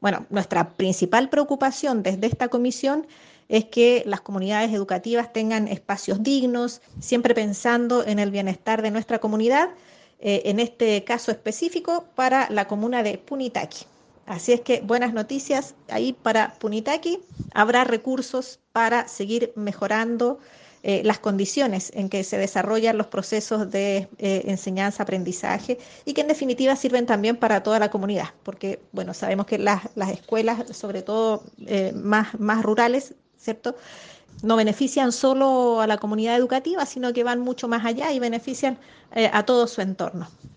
Bueno, nuestra principal preocupación desde esta comisión es que las comunidades educativas tengan espacios dignos, siempre pensando en el bienestar de nuestra comunidad, en este caso específico para la comuna de Punitaqui. Así es que buenas noticias ahí para Punitaqui. Habrá recursos para seguir mejorando las condiciones en que se desarrollan los procesos de enseñanza-aprendizaje y que en definitiva sirven también para toda la comunidad, porque bueno, sabemos que las escuelas, sobre todo más rurales, ¿cierto? No benefician solo a la comunidad educativa, sino que van mucho más allá y benefician a todo su entorno.